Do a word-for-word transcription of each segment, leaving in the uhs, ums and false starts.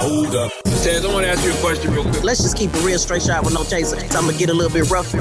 Hold up. Taz, I want to ask you a question real quick. Let's just keep it real, straight shot with no chaser. So I'm going to get a little bit rough.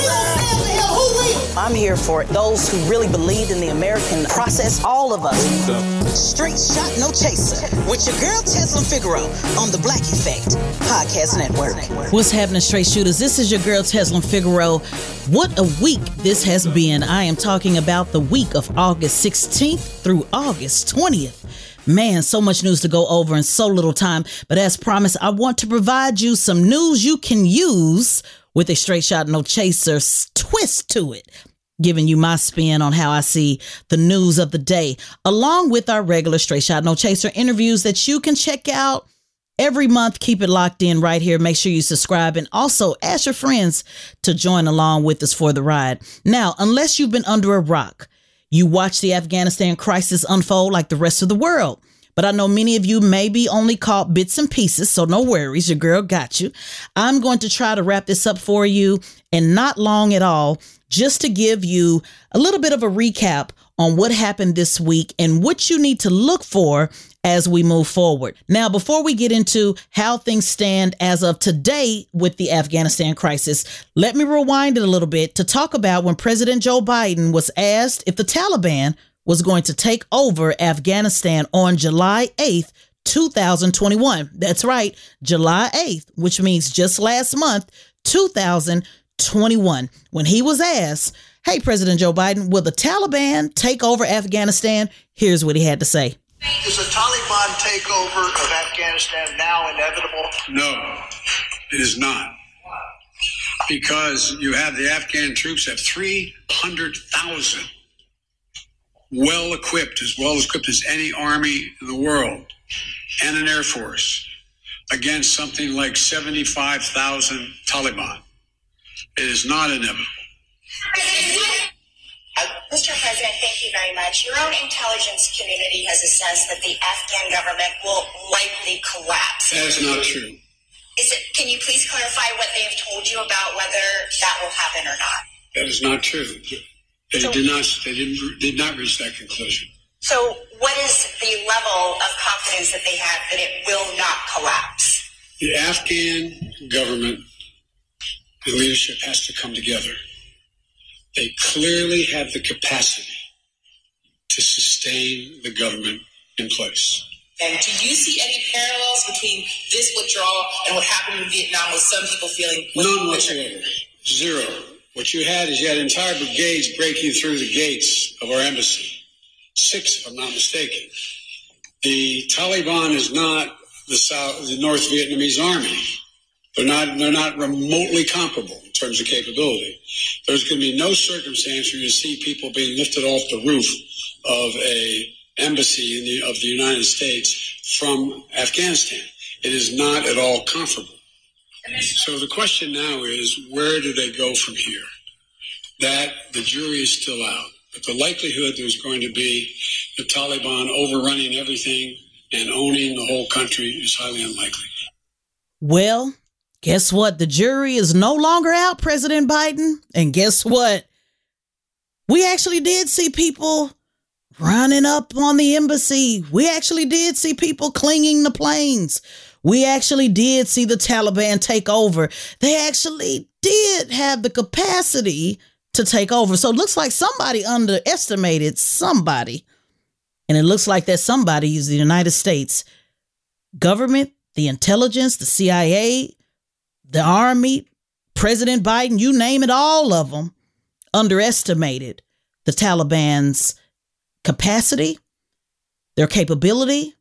I'm here for those who really believed in the American process, all of us. Straight shot, no chaser. With your girl, Tezlyn Figaro, on the Black Effect Podcast Network. What's happening, straight shooters? This is your girl, Tezlyn Figaro. What a week this has been. I am talking about the week of August sixteenth through August twentieth. Man, so much news to go over in so little time. But as promised, I want to provide you some news you can use with a straight shot, no chaser twist to it, giving you my spin on how I see the news of the day, along with our regular straight shot, no chaser interviews that you can check out every month. Keep it locked in right here. Make sure you subscribe and also ask your friends to join along with us for the ride. Now, unless you've been under a rock, you watch the Afghanistan crisis unfold like the rest of the world. But I know many of you maybe only caught bits and pieces, so no worries. Your girl got you. I'm going to try to wrap this up for you in not long at all, just to give you a little bit of a recap on what happened this week and what you need to look for as we move forward. Now, before we get into how things stand as of today with the Afghanistan crisis, let me rewind it a little bit to talk about when President Joe Biden was asked if the Taliban was going to take over Afghanistan on July eighth, two thousand twenty-one. That's right, July eighth, which means just last month, two thousand twenty-one. When he was asked, hey, President Joe Biden, will the Taliban take over Afghanistan? Here's what he had to say. Is a Taliban takeover of Afghanistan now inevitable? No, it is not. Because you have the Afghan troops have three hundred thousand well equipped, as well equipped as any army in the world, and an air force against something like seventy-five thousand Taliban. It is not inevitable. Uh, Mister President, thank you very much. Your own intelligence community has assessed that the Afghan government will likely collapse. That is not true. Is it? Can you please clarify what they have told you about whether that will happen or not? That is not true. They So- did not. They didn't. Did not reach that conclusion. So what is the level of confidence that they have that it will not collapse? The Afghan government and leadership has to come together. They clearly have the capacity to sustain the government in place. And do you see any parallels between this withdrawal and what happened in Vietnam with some people feeling... None whatsoever. Zero. What you had is you had entire brigades breaking through the gates of our embassy. Six, if I'm not mistaken. The Taliban is not the South, the North Vietnamese army. They're not. They're not remotely comparable in terms of capability. There's going to be no circumstance where you see people being lifted off the roof of a embassy in the, of the United States from Afghanistan. It is not at all comparable. So the question now is, where do they go from here? That the jury is still out. But the likelihood there's going to be the Taliban overrunning everything and owning the whole country is highly unlikely. Well, guess what? The jury is no longer out, President Biden. And guess what? We actually did see people running up on the embassy. We actually did see people clinging to planes. We actually did see the Taliban take over. They actually did have the capacity to take over. So it looks like somebody underestimated somebody. And it looks like that somebody is the United States government, the intelligence, the C I A, the army, President Biden, you name it, all of them underestimated the Taliban's capacity, their capability,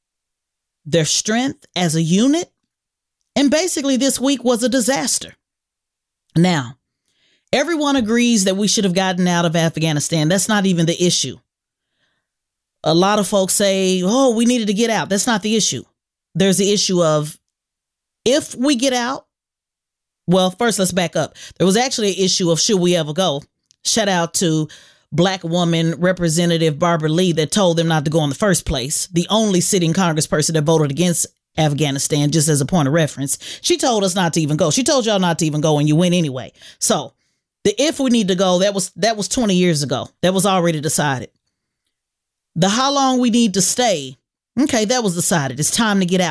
their strength as a unit. And basically this week was a disaster. Now, everyone agrees that we should have gotten out of Afghanistan. That's not even the issue. A lot of folks say, oh, we needed to get out. That's not the issue. There's the issue of if we get out. Well, first, let's back up. There was actually an issue of should we ever go? Shout out to Black woman Representative Barbara Lee that told them not to go in the first place. The only sitting congressperson that voted against Afghanistan, just as a point of reference. She told us not to even go. She told y'all not to even go and you went anyway. So the if we need to go, that was that was twenty years ago. That was already decided. The how long we need to stay. OK, that was decided. It's time to get out.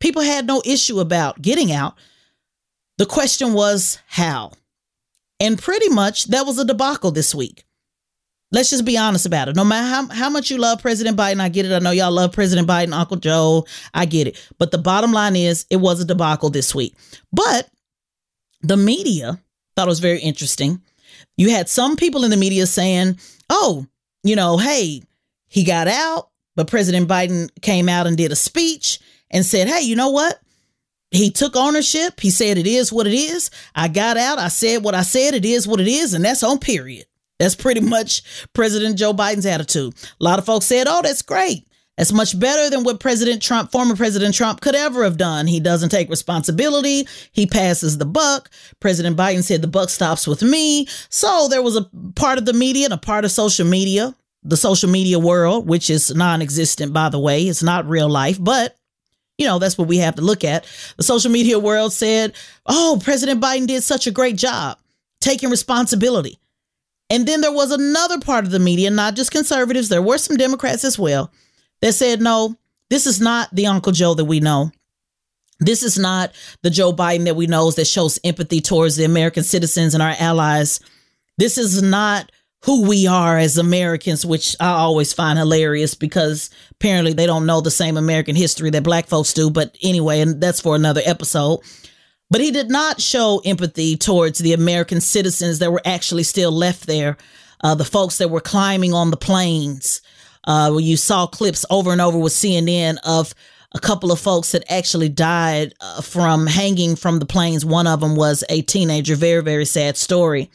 People had no issue about getting out. The question was how. And pretty much that was a debacle this week. Let's just be honest about it. No matter how, how much you love President Biden, I get it. I know y'all love President Biden, Uncle Joe. I get it. But the bottom line is it was a debacle this week. But the media thought it was very interesting. You had some people in the media saying, oh, you know, hey, he got out, but President Biden came out and did a speech and said, hey, you know what? He took ownership. He said, it is what it is. I got out. I said what I said. It is what it is. And that's on period. That's pretty much President Joe Biden's attitude. A lot of folks said, oh, that's great. That's much better than what President Trump, former President Trump could ever have done. He doesn't take responsibility. He passes the buck. President Biden said the buck stops with me. So there was a part of the media and a part of social media, the social media world, which is non-existent, by the way. It's not real life, but you know, that's what we have to look at. The social media world said, oh, President Biden did such a great job taking responsibility. And then there was another part of the media, not just conservatives. There were some Democrats as well that said, no, this is not the Uncle Joe that we know. This is not the Joe Biden that we know that shows empathy towards the American citizens and our allies. This is not who we are as Americans, which I always find hilarious because apparently they don't know the same American history that black folks do. But anyway, and that's for another episode. But he did not show empathy towards the American citizens that were actually still left there. Uh, the folks that were climbing on the planes. Uh, where you saw clips over and over with C N N of a couple of folks that actually died uh, from hanging from the planes. One of them was a teenager. Very, very sad story.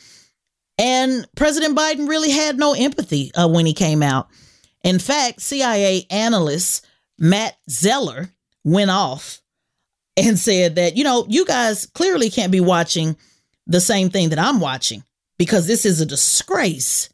And President Biden really had no empathy uh, when he came out. In fact, C I A analyst Matt Zeller went off and said that, you know, you guys clearly can't be watching the same thing that I'm watching because this is a disgrace.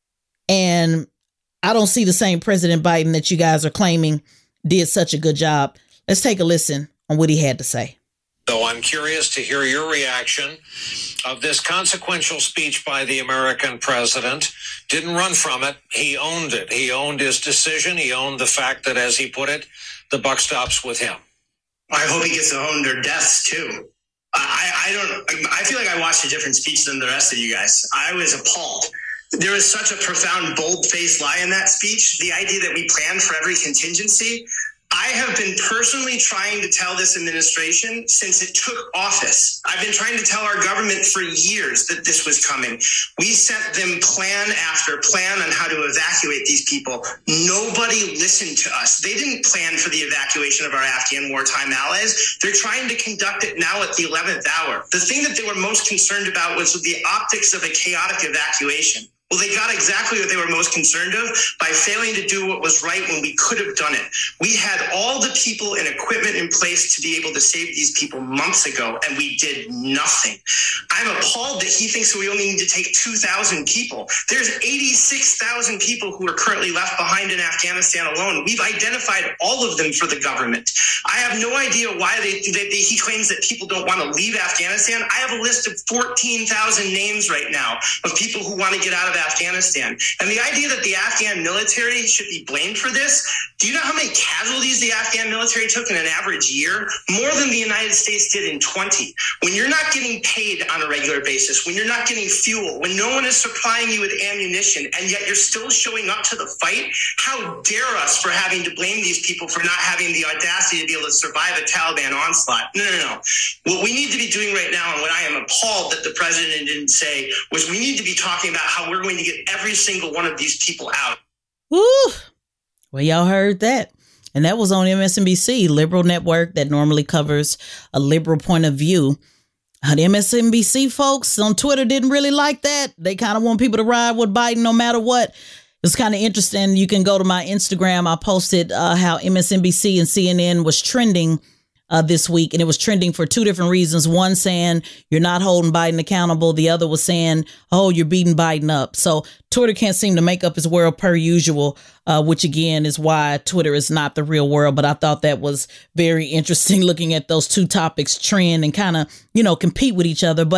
And I don't see the same President Biden that you guys are claiming did such a good job. Let's take a listen on what he had to say. So I'm curious to hear your reaction of this consequential speech by the American president. Didn't run from it. He owned it. He owned his decision. He owned the fact that, as he put it, the buck stops with him. I hope he gets to own their deaths too. I, I don't, I feel like I watched a different speech than the rest of you guys. I was appalled. There was such a profound, bold-faced lie in that speech. The idea that we planned for every contingency. I have been personally trying to tell this administration since it took office. I've been trying to tell our government for years that this was coming. We sent them plan after plan on how to evacuate these people. Nobody listened to us. They didn't plan for the evacuation of our Afghan wartime allies. They're trying to conduct it now at the eleventh hour. The thing that they were most concerned about was the optics of a chaotic evacuation. Well, they got exactly what they were most concerned of by failing to do what was right when we could have done it. We had all the people and equipment in place to be able to save these people months ago, and we did nothing. I'm appalled that he thinks we only need to take two thousand people. There's eighty-six thousand people who are currently left behind in Afghanistan alone. We've identified all of them for the government. I have no idea why they, they, they, he claims that people don't want to leave Afghanistan. I have a list of fourteen thousand names right now of people who want to get out of Afghanistan. And the idea that the Afghan military should be blamed for this, do you know how many casualties the Afghan military took in an average year? More than the United States did in twenty. When you're not getting paid on a regular basis, when you're not getting fuel, when no one is supplying you with ammunition, and yet you're still showing up to the fight, how dare us for having to blame these people for not having the audacity to be able to survive a Taliban onslaught? No, no, no. What we need to be doing right now, and what I am appalled that the president didn't say, was we need to be talking about how we're going to get every single one of these people out. Woo! Well, y'all heard that. And that was on M S N B C, liberal network that normally covers a liberal point of view. Uh, the M S N B C folks on Twitter didn't really like that. They kind of want people to ride with Biden no matter what. It's kind of interesting. You can go to my Instagram. I posted uh, how M S N B C and C N N was trending Uh, this week, and it was trending for two different reasons. One saying you're not holding Biden accountable. The other was saying, oh, you're beating Biden up. So Twitter can't seem to make up its world per usual, uh, which again is why Twitter is not the real world. But I thought that was very interesting looking at those two topics trend and kind of, you know, compete with each other. But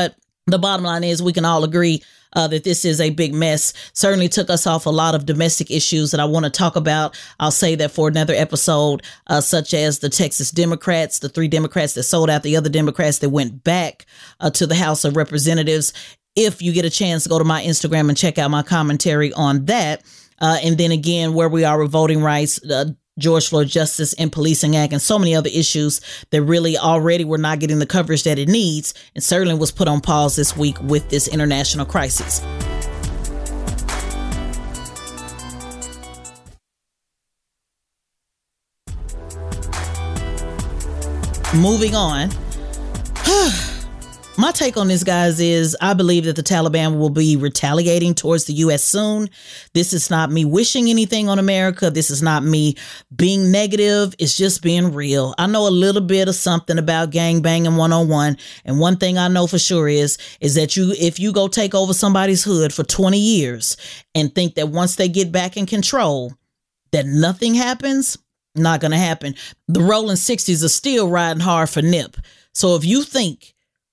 the bottom line is we can all agree uh, that this is a big mess. Certainly took us off a lot of domestic issues that I want to talk about. I'll say that for another episode, uh, such as the Texas Democrats, the three Democrats that sold out the other Democrats that went back uh, to the House of Representatives. If you get a chance, go to my Instagram and check out my commentary on that. Uh, and then again, where we are with voting rights, uh, George Floyd Justice and Policing Act, and so many other issues that really already were not getting the coverage that it needs, and certainly was put on pause this week with this international crisis. Moving on. My take on this, guys, is I believe that the Taliban will be retaliating towards the U S soon. This is not me wishing anything on America. This is not me being negative. It's just being real. I know a little bit of something about gangbanging one oh one. And one thing I know for sure is, is that you, if you go take over somebody's hood for twenty years and think that once they get back in control, that nothing happens, not going to happen. The rolling sixties are still riding hard for Nip. So if you think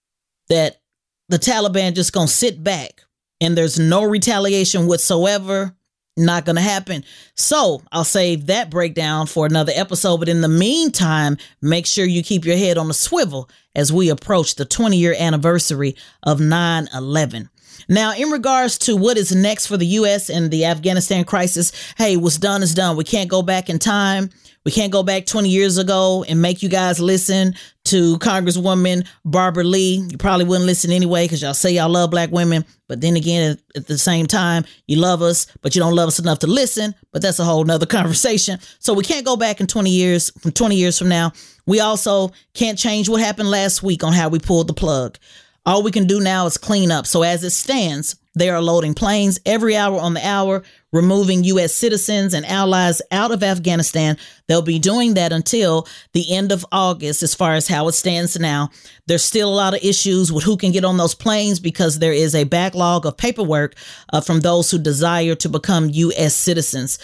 that the Taliban just gonna sit back and there's no retaliation whatsoever, not gonna happen. So I'll save that breakdown for another episode. But in the meantime, make sure you keep your head on the swivel as we approach the twenty year anniversary of nine eleven. Now, in regards to what is next for the U S and the Afghanistan crisis, hey, what's done is done. We can't go back in time. We can't go back twenty years ago and make you guys listen to Congresswoman Barbara Lee. You probably wouldn't listen anyway because y'all say y'all love black women. But then again, at, at the same time, you love us, but you don't love us enough to listen. But that's a whole nother conversation. So we can't go back in twenty years, from twenty years from now. We also can't change what happened last week on how we pulled the plug. All we can do now is clean up. So as it stands, they are loading planes every hour on the hour, removing U S citizens and allies out of Afghanistan. They'll be doing that until the end of August, as far as how it stands now. There's still a lot of issues with who can get on those planes because there is a backlog of paperwork uh, from those who desire to become U S citizens.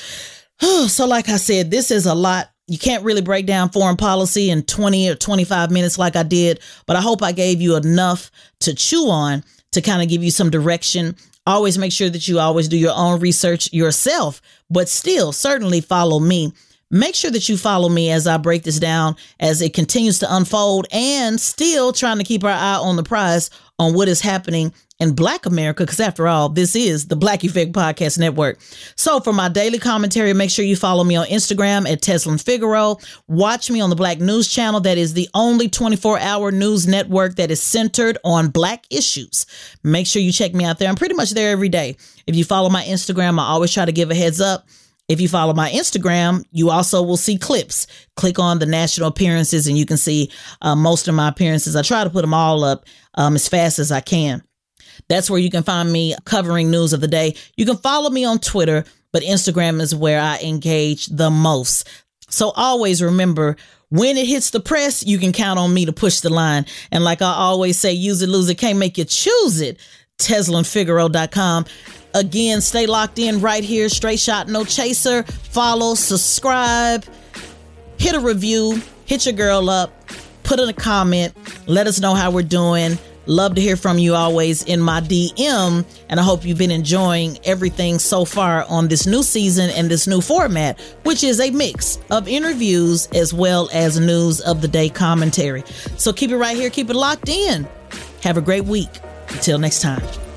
So like I said, this is a lot. You can't really break down foreign policy in twenty or twenty-five minutes like I did, but I hope I gave you enough to chew on to kind of give you some direction. Always make sure that you always do your own research yourself, but still certainly follow me. Make sure that you follow me as I break this down, as it continues to unfold, and still trying to keep our eye on the prize on what is happening in Black America, because after all, this is the Black Effect Podcast Network. So for my daily commentary, make sure you follow me on Instagram at Teslin Figaro. Watch me on the Black News Channel. That is the only twenty-four hour news network that is centered on Black issues. Make sure you check me out there. I'm pretty much there every day. If you follow my Instagram, I always try to give a heads up. If you follow my Instagram, you also will see clips. Click on the national appearances and you can see uh, most of my appearances. I try to put them all up um, as fast as I can. That's where you can find me covering news of the day. You can follow me on Twitter, but Instagram is where I engage the most. So always remember, when it hits the press, you can count on me to push the line. And like I always say, use it, lose it, can't make you choose it. Teslin Figaro dot com. Again, stay locked in right here. Straight Shot, No Chaser. Follow, subscribe, hit a review, hit your girl up, put in a comment. Let us know how we're doing. Love to hear from you always in my D M. And I hope you've been enjoying everything so far on this new season and this new format, which is a mix of interviews as well as news of the day commentary. So keep it right here. Keep it locked in. Have a great week. Until next time.